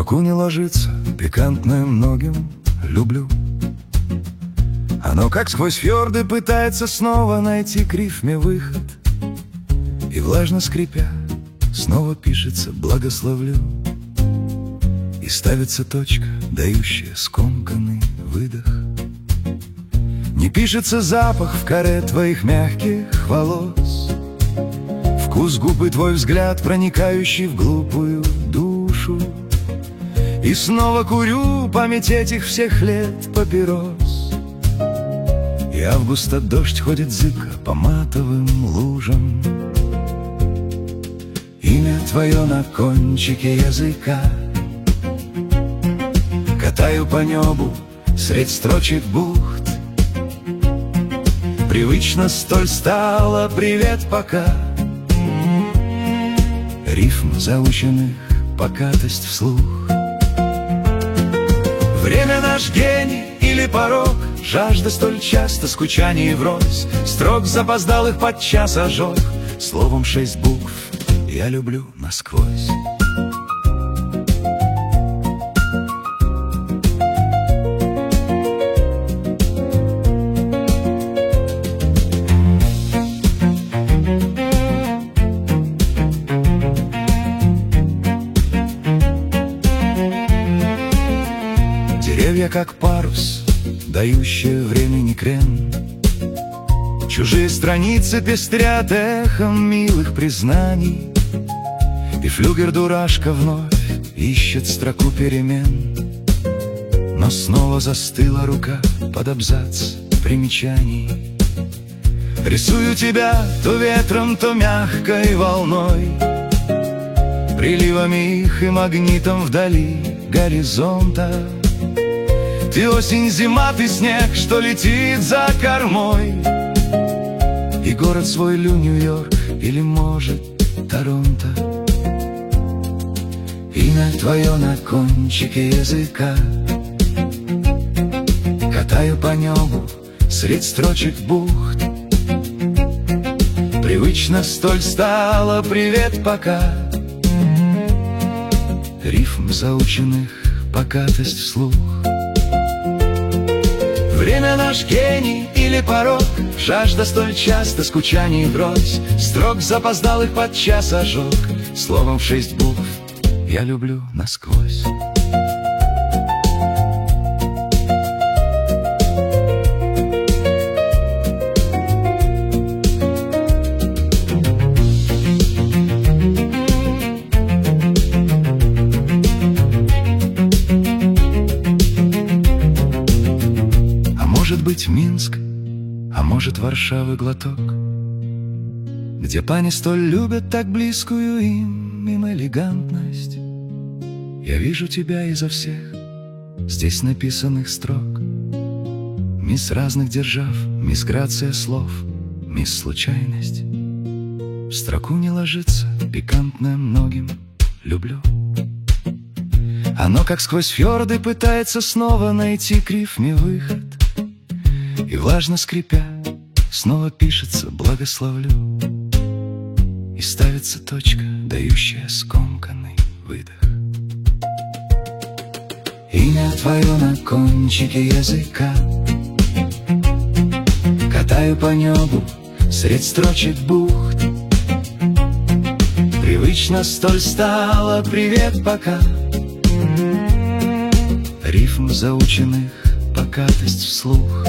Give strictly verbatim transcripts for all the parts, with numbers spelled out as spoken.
строку не ложится, пикантное многим люблю. Оно, как сквозь фьорды, пытается снова найти к рифме выход, и, влажно скрипя, снова пишется «благословлю». И ставится точка, дающая скомканный выдох. Не пишется запах в коре твоих мягких волос, вкус губ и твой взгляд, проникающий в глупую душу. И снова курю память этих всех лет папирос, и августа дождь ходит зыбко по матовым лужам. Имя твое на кончике языка, катаю по небу средь строчек бухт. Привычно столь стало «привет, пока». Рифм заученных, покатость вслух. Время наш гений или порок, жажда столь часто, скучание врозь, строк запоздалых подчас ожог. Словом, шесть букв я люблю насквозь. Деревья, как парус, дающие времени крен. Чужие страницы пестрят эхом милых признаний, и флюгер-дурашка вновь ищет строку перемен. Но снова застыла рука под абзац примечаний. Рисую тебя то ветром, то мягкой волной, приливами их и магнитом вдали горизонта. Ты осень, зима, ты снег, что летит за кормой, и город свой Лю, Нью-Йорк или, может, Торонто. Имя твое на кончике языка, катаю по небу средь строчек бухт. Привычно столь стало «привет, пока». Рифм заученных, покатость вслух. Время наш гений или порок, жажда столь часто, скучание врозь, строк запоздалых подчас ожог. Словом, шесть букв я люблю насквозь. Может быть, Минск, а может, Варшавы глоток, где пани столь любят так близкую им, им элегантность. Я вижу тебя изо всех здесь написанных строк. Мисс разных держав, мисс грация слов, мисс случайность. В строку не ложится, пикантное многим люблю. Оно, как сквозь фьорды, пытается снова найти к рифме выход, и, влажно скрипя, снова пишется «благословлю». И ставится точка, дающая скомканный выдох. Имя твое на кончике языка, катаю по небу средь строчек бухт. Привычно столь стало «привет, пока». Рифм заученных, покатость вслух.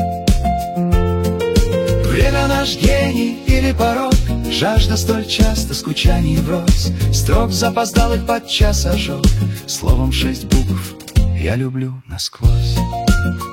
Время наш гений или порок, жажда столь часто, скучание врозь, строк запоздалых подчас ожог. Словом, шесть букв я люблю насквозь.